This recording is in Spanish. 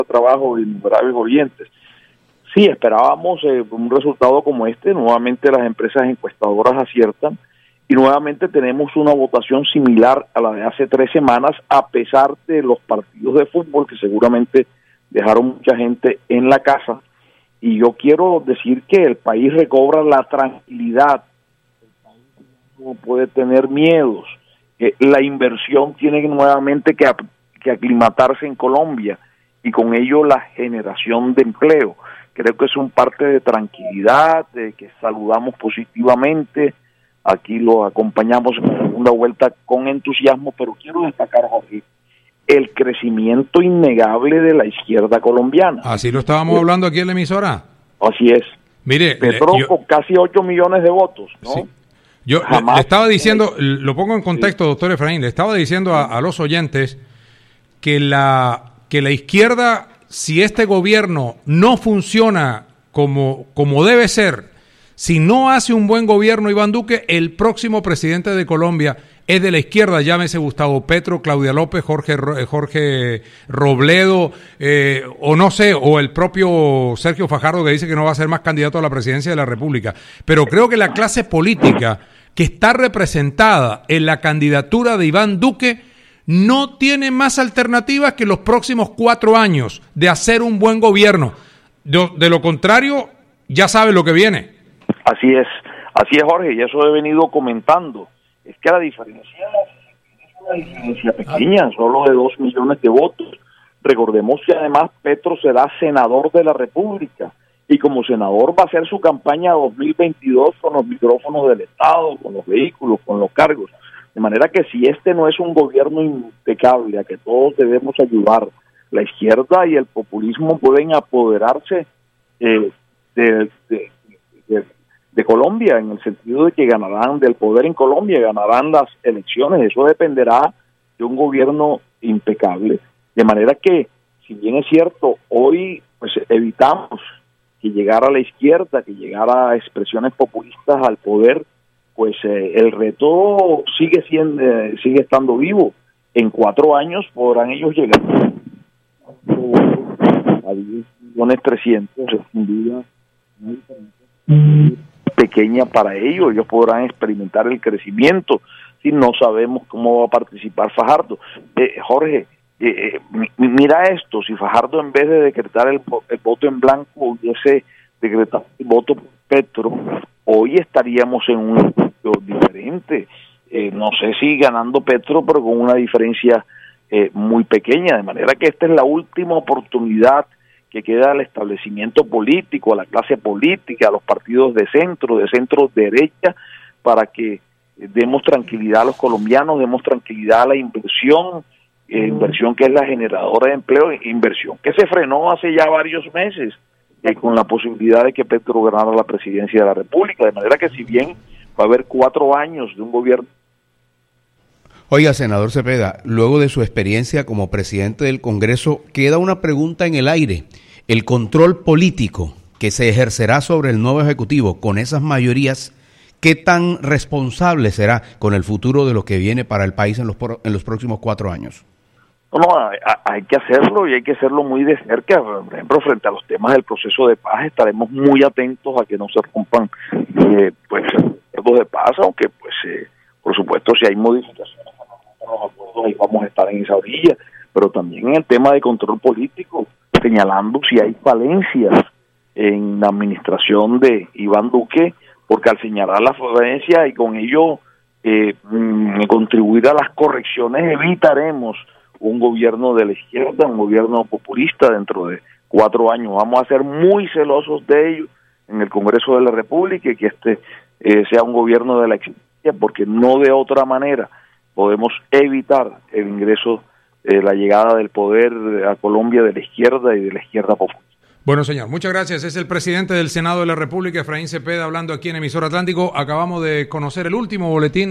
de trabajo de innumerables oyentes. Sí, esperábamos un resultado como este. Nuevamente las empresas encuestadoras aciertan y nuevamente tenemos una votación similar a la de hace 3 semanas, a pesar de los partidos de fútbol que seguramente dejaron mucha gente en la casa. Y yo quiero decir que el país recobra la tranquilidad, no puede tener miedos, la inversión tiene nuevamente que aclimatarse en Colombia y con ello la generación de empleo. Creo que es un parte de tranquilidad, de que saludamos positivamente. Aquí lo acompañamos en la segunda vuelta con entusiasmo, pero quiero destacar, Jorge, el crecimiento innegable de la izquierda colombiana. Así lo estábamos hablando aquí en la emisora. Así es. Mire, Petro con casi 8 millones de votos, ¿no? Sí. Yo le estaba diciendo, lo pongo en contexto, doctor Efraín, le estaba diciendo a los oyentes que la izquierda, si este gobierno no funciona como debe ser, si no hace un buen gobierno Iván Duque, el próximo presidente de Colombia es de la izquierda, llámese Gustavo Petro, Claudia López, Jorge Robledo, o no sé, o el propio Sergio Fajardo, que dice que no va a ser más candidato a la presidencia de la República. Pero creo que la clase política que está representada en la candidatura de Iván Duque no tiene más alternativas que los próximos 4 años de hacer un buen gobierno. De lo contrario, ya sabe lo que viene. Así es, Jorge, y eso he venido comentando. Es que la diferencia es una diferencia pequeña, solo de 2 millones de votos. Recordemos que además Petro será senador de la República y como senador va a hacer su campaña 2022 con los micrófonos del Estado, con los vehículos, con los cargos. De manera que si este no es un gobierno impecable a que todos debemos ayudar, la izquierda y el populismo pueden apoderarse de Colombia, en el sentido de que ganarán del poder en Colombia, ganarán las elecciones. Eso dependerá de un gobierno impecable. De manera que, si bien es cierto, hoy pues evitamos que llegara la izquierda, que llegara expresiones populistas al poder, pues el reto sigue estando vivo. En 4 años podrán ellos llegar a 10.300.000, es sin duda pequeña para ellos podrán experimentar el crecimiento. Si no sabemos cómo va a participar Fajardo. Jorge, mira esto, si Fajardo en vez de decretar el voto en blanco hubiese decretado el voto por Petro, hoy estaríamos en un sitio diferente. No sé si ganando Petro, pero con una diferencia muy pequeña, de manera que esta es la última oportunidad que queda al establecimiento político, a la clase política, a los partidos de centro derecha, para que demos tranquilidad a los colombianos, demos tranquilidad a la inversión que es la generadora de empleo, inversión que se frenó hace ya varios meses con la posibilidad de que Petro ganara la presidencia de la República, de manera que si bien va a haber 4 años de un gobierno. Oiga, senador Cepeda, luego de su experiencia como presidente del Congreso, queda una pregunta en el aire. El control político que se ejercerá sobre el nuevo Ejecutivo con esas mayorías, ¿qué tan responsable será con el futuro de lo que viene para el país en los próximos 4 años? No, hay que hacerlo y hay que hacerlo muy de cerca. Por ejemplo, frente a los temas del proceso de paz, estaremos muy atentos a que no se rompan acuerdos de paz, aunque por supuesto si hay modificaciones a los acuerdos, ahí vamos a estar en esa orilla, pero también en el tema de control político, señalando si hay falencias en la administración de Iván Duque, porque al señalar las falencias y con ello contribuir a las correcciones, evitaremos un gobierno de la izquierda, un gobierno populista dentro de 4 años. Vamos a ser muy celosos de ello en el Congreso de la República y que este sea un gobierno de la excelencia, porque no de otra manera podemos evitar el ingreso, la llegada del poder a Colombia de la izquierda y de la izquierda populista. Bueno, señor, muchas gracias. Es el presidente del Senado de la República, Efraín Cepeda, hablando aquí en Emisora Atlántico. Acabamos de conocer el último boletín